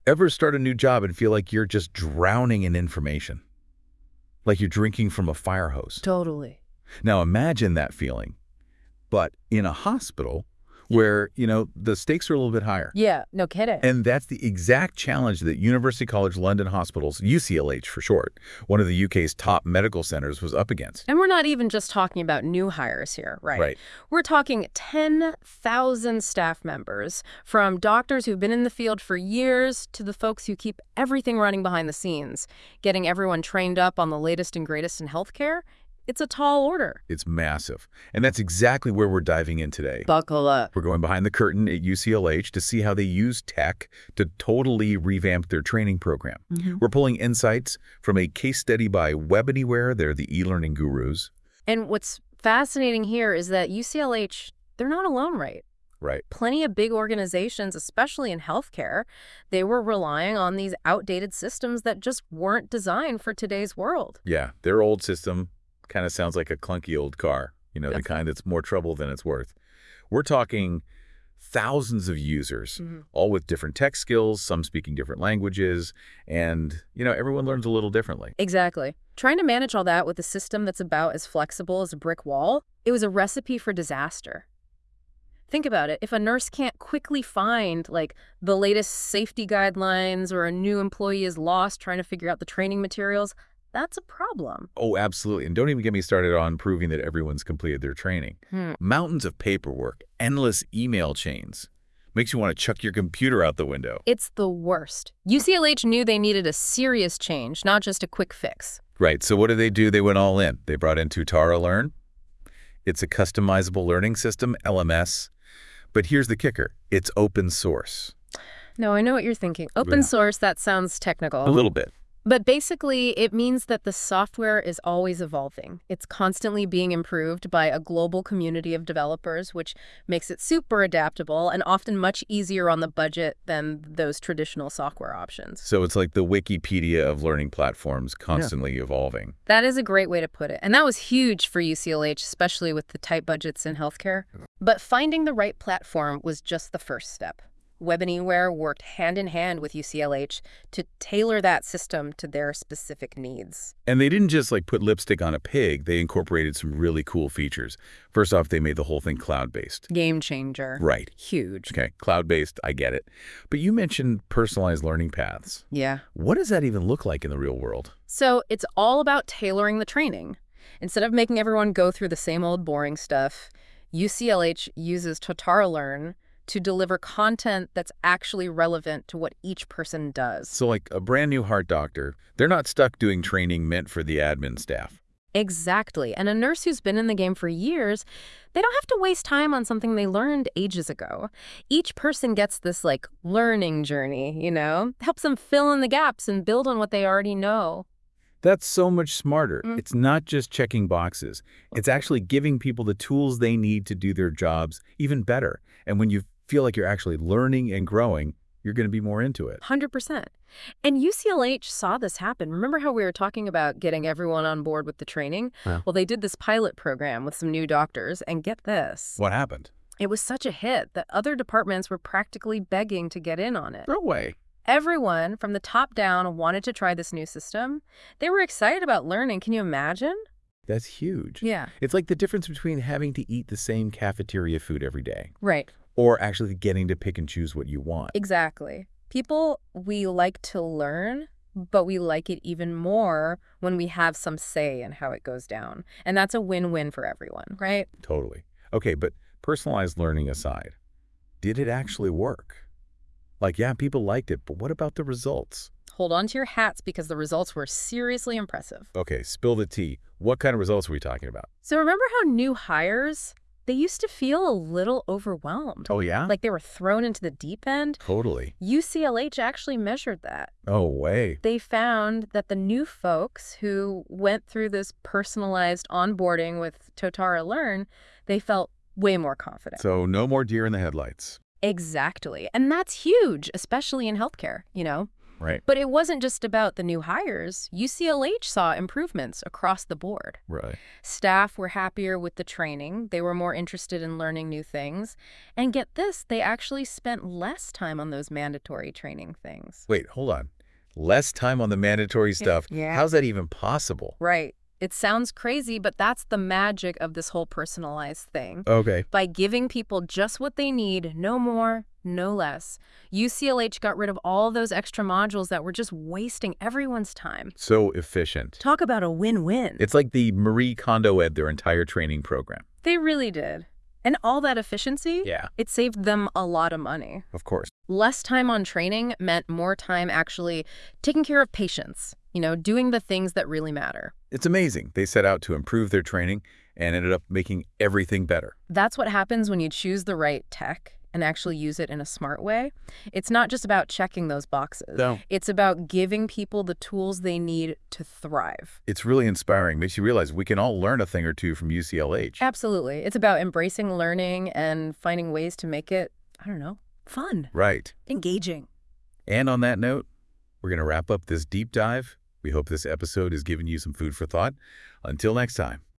Ever start a new job and feel like you're just drowning in information? Like you're drinking from a fire hose? Totally. Now imagine that feeling, but in a hospital where, the stakes are a little bit higher. Yeah, no kidding. And that's the exact challenge that University College London Hospitals, UCLH for short, one of the UK's top medical centers, was up against. And we're not even just talking about new hires here, right? Right. We're talking 10,000 staff members, from doctors who've been in the field for years to the folks who keep everything running behind the scenes, getting everyone trained up on the latest and greatest in healthcare. It's a tall order. It's massive. And that's exactly where we're diving in today. Buckle up. We're going behind the curtain at UCLH to see how they use tech to totally revamp their training program. We're pulling insights from a case study by WebAnywhere. They're the e-learning gurus. And what's fascinating here is that UCLH, they're not alone, right? Right. Plenty of big organizations, especially in healthcare, they were relying on these outdated systems that just weren't designed for today's world. Yeah, their old system kind of sounds like a clunky old car, the kind that's more trouble than it's worth. We're talking thousands of users, all with different tech skills, some speaking different languages, and, everyone learns a little differently. Exactly. Trying to manage all that with a system that's about as flexible as a brick wall, it was a recipe for disaster. Think about it. If a nurse can't quickly find, the latest safety guidelines, or a new employee is lost trying to figure out the training materials, that's a problem. Oh, absolutely. And don't even get me started on proving that everyone's completed their training. Mountains of paperwork, endless email chains. Makes you want to chuck your computer out the window. It's the worst. UCLH knew they needed a serious change, not just a quick fix. Right. So what did they do? They went all in. They brought in Tutara Learn. It's a customizable learning system, LMS. But here's the kicker. It's open source. No, I know what you're thinking. Open source, that sounds technical. A little bit. But basically, it means that the software is always evolving. It's constantly being improved by a global community of developers, which makes it super adaptable and often much easier on the budget than those traditional software options. So it's like the Wikipedia of learning platforms, constantly evolving. That is a great way to put it. And that was huge for UCLH, especially with the tight budgets in healthcare. But finding the right platform was just the first step. WebAnywhere worked hand in hand with UCLH to tailor that system to their specific needs. And they didn't just put lipstick on a pig. They incorporated some really cool features. First off, they made the whole thing cloud-based. Game changer. Right. Huge. Okay, cloud-based, I get it. But you mentioned personalized learning paths. Yeah. What does that even look like in the real world? So it's all about tailoring the training. Instead of making everyone go through the same old boring stuff, UCLH uses Tutara Learn to deliver content that's actually relevant to what each person does. So like a brand new heart doctor, they're not stuck doing training meant for the admin staff. Exactly. And a nurse who's been in the game for years, they don't have to waste time on something they learned ages ago. Each person gets this learning journey, helps them fill in the gaps and build on what they already know. That's so much smarter. It's not just checking boxes. It's actually giving people the tools they need to do their jobs even better. And when you feel like you're actually learning and growing, you're going to be more into it. 100%. And UCLH saw this happen. Remember how we were talking about getting everyone on board with the training? Yeah. Well, they did this pilot program with some new doctors, and get this. What happened? It was such a hit that other departments were practically begging to get in on it. No way. Everyone from the top down wanted to try this new system. They were excited about learning. Can you imagine? That's huge. Yeah. It's like the difference between having to eat the same cafeteria food every day. Right. Or actually getting to pick and choose what you want. Exactly. People, we like to learn, but we like it even more when we have some say in how it goes down. And that's a win-win for everyone, right? Totally. Okay, but personalized learning aside, did it actually work? Yeah, people liked it, but what about the results? Hold on to your hats because the results were seriously impressive. Okay, spill the tea. What kind of results are we talking about? So remember how new hires, they used to feel a little overwhelmed. Oh, yeah? Like they were thrown into the deep end? Totally. UCLH actually measured that. Oh, way. They found that the new folks who went through this personalized onboarding with Tutara Learn, they felt way more confident. So no more deer in the headlights. Exactly. And that's huge, especially in healthcare, Right. But it wasn't just about the new hires. UCLH saw improvements across the board. Right. Staff were happier with the training. They were more interested in learning new things. And get this, they actually spent less time on those mandatory training things. Wait, hold on. Less time on the mandatory stuff. Yeah. How's that even possible? Right. It sounds crazy, but that's the magic of this whole personalized thing. Okay. By giving people just what they need, no more, no less, UCLH got rid of all those extra modules that were just wasting everyone's time. So efficient. Talk about a win-win. It's like the Marie Kondo-ed their entire training program. They really did. And all that efficiency, Yeah. it saved them a lot of money. Of course. Less time on training meant more time actually taking care of patients, doing the things that really matter. It's amazing. They set out to improve their training and ended up making everything better. That's what happens when you choose the right tech and actually use it in a smart way. It's not just about checking those boxes. No. It's about giving people the tools they need to thrive. It's really inspiring. Makes you realize we can all learn a thing or two from UCLH. Absolutely. It's about embracing learning and finding ways to make it, fun. Right. Engaging. And on that note, we're going to wrap up this deep dive. We hope this episode has given you some food for thought. Until next time.